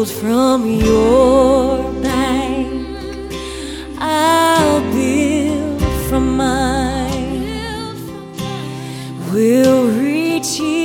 build from your bank, I'll build from mine. We'll reach you